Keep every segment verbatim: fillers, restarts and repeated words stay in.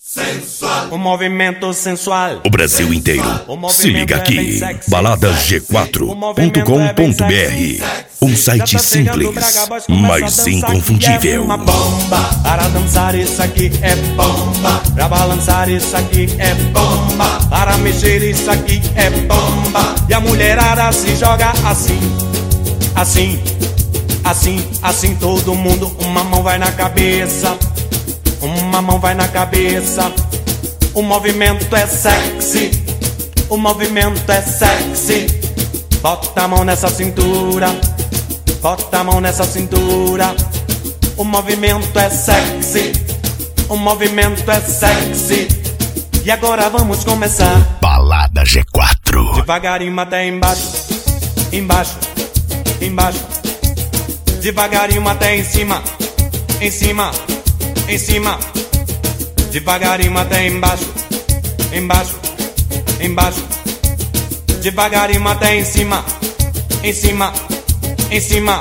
Sensual. O movimento sensual. O Brasil inteiro. Se liga aqui. balada g quatro ponto com ponto b r. Um site simples, mas inconfundível. Uma bomba. Para dançar isso aqui é bomba. Pra balançar isso aqui é bomba. Para mexer isso aqui é bomba. E a mulherada se joga assim, assim, assim, assim. Todo mundo, uma mão vai na cabeça, uma mão vai na cabeça. O movimento é sexy, o movimento é sexy. Bota a mão nessa cintura, bota a mão nessa cintura. O movimento é sexy, o movimento é sexy. E agora vamos começar. Balada G quatro. Devagarinho até embaixo, embaixo, embaixo. Devagarinho até em cima, em cima, em cima. Devagarinho até embaixo, embaixo, embaixo. Devagarinho até em cima, em cima, em cima.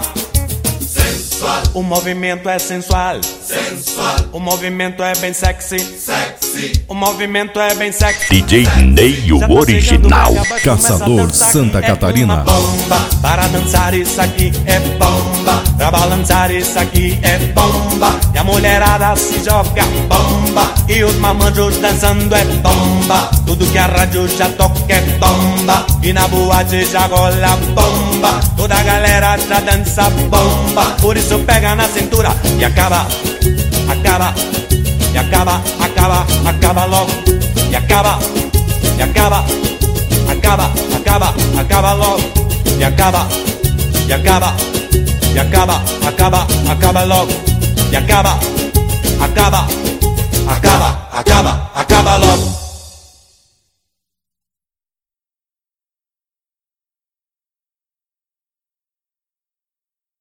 Sensual. O movimento é sensual, sensual. O movimento é bem sexy, sexy. O movimento é bem sexy. D J Ney, o original. Caçador, Santa Catarina. É bomba. Para dançar isso aqui é bomba. Pra balançar isso aqui é bomba. E a mulherada se joga bomba. E os mamanjos dançando é bomba. Tudo que a rádio já toca é bomba. E na boate já rola bomba. Toda a galera já dança bomba. Por isso pega na cintura e acaba, acaba, e acaba, acaba, acaba logo. E acaba, e acaba, acaba, acaba, acaba logo. E acaba, e acaba, e acaba, acaba, acaba logo. E acaba, acaba, acaba, acaba, acaba.